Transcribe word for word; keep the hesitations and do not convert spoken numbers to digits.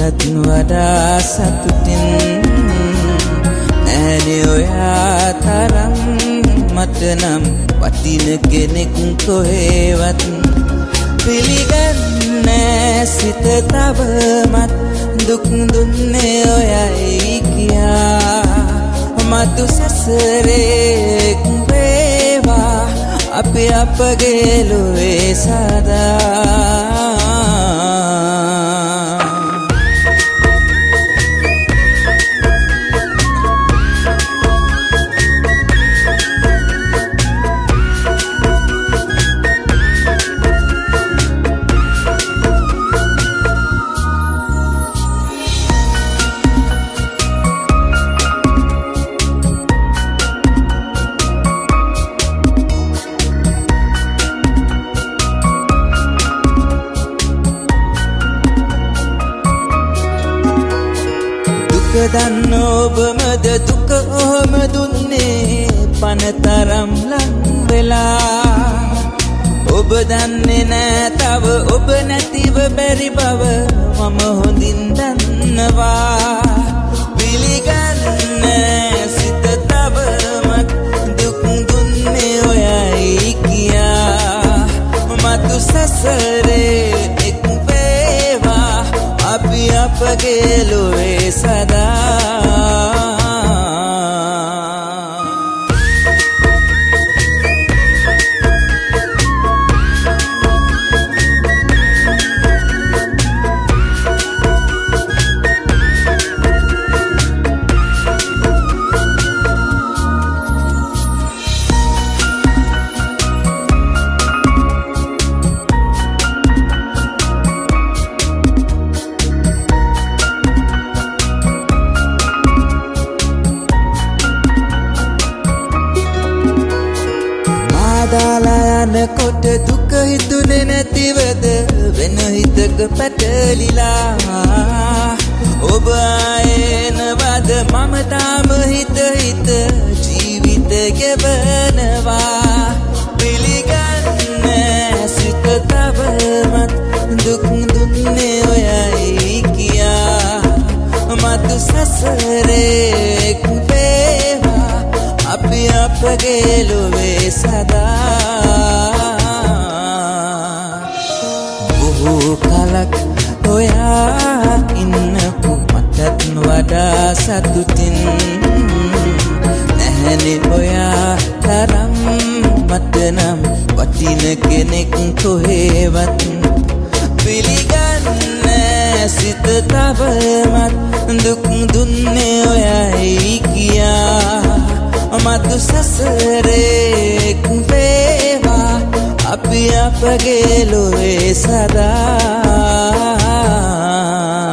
මටත් වඩා සතුටින් නෑනේ ඔයා තරම් මට නම් වටින කෙනෙක් කොහෙවත් පිළිගන්නේ සිත තවමත් දුක් දුන්නේ ඔයයි කියා මතු සසරේ වේවා අපි අපගේ ලොවේ සදා දන්න ඔබමද දුක ඔහම දුන්නේ පනතරම් ලං වෙලා ඔබ දන්නේ නෑ තව ඔබ නැතිව බැරි බව මම හොඳින් දන්නවා පිළිගන්නේ සිත තවමත් දුක් දුන්නේ ඔයයි කියා මතු සසරේ එක් වේවා අපි අපගේ ලොවේ සදා කොට දුක හිතුනේ නැතිවද වෙන හිතක පැටලිලා ඔබ ආයෙනවද මම තාම හිත හිත ජීවිත ගෙවනවා පිළිගන්නේ සිත තවමත් දුක් දුන්නේ ඔයයි කියා මතු සසරේ වේවා අපි අපගේ ලොවේ සදා බොහෝ කලක් ඔයා ඉන්නකු මටත් වඩා සතුටින් නැහැනේ ඔයා තරම් මට නම් වටින කෙනෙක් කොහෙවත් පිළිගන්නේ සිත තවමත් දුක් දුන්නේ ඔයයි කියා මතු සසරේ වේවා අපි අපගේ ලොවේ සදා